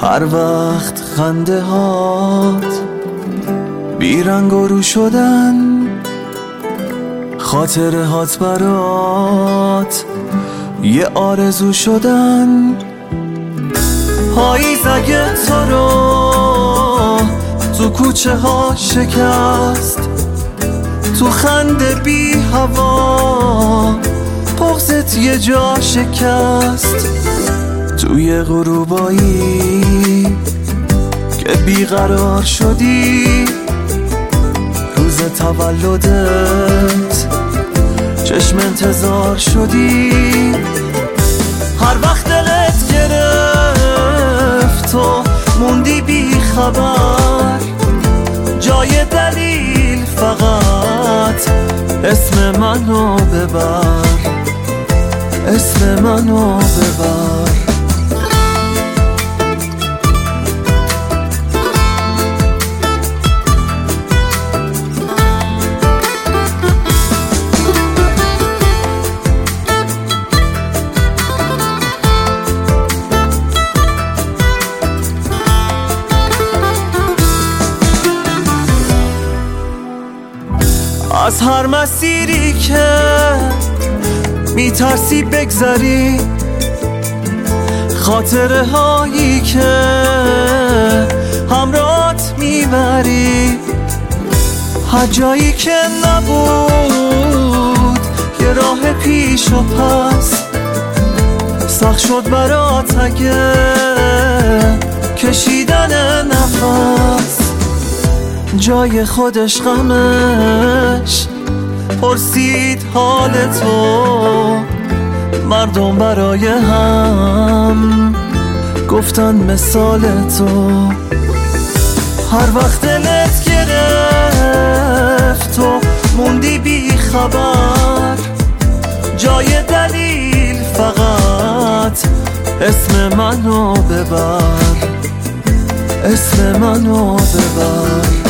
هر وقت خنده هات بیرنگ و رو شدن، خاطره هات برات یه آرزو شدن. پاییز اگه تو رو تو کوچه ها شکست، تو خنده بی هوا بغضت یه جا شکست، توی غروبایی که بیقرار شدی، روز تولدت چشم انتظار شدی. هر وقت دلت گرفت تو موندی بی خبر، جای دلیل فقط اسم منو ببر، اسم منو ببر. از هر مسیری که میترسی بگذری، خاطره هایی که همراهت میبری، هر جایی که نبود یه راه پیش و پس، سخت شد برات اگه کشیدن نفس، جای خودش غمش پرسید حال تو، مردم برای هم گفتن مثال تو. هر وقت دلت گرفت تو موندی بی خبر، جای دلیل فقط اسم منو ببر، اسم منو ببر.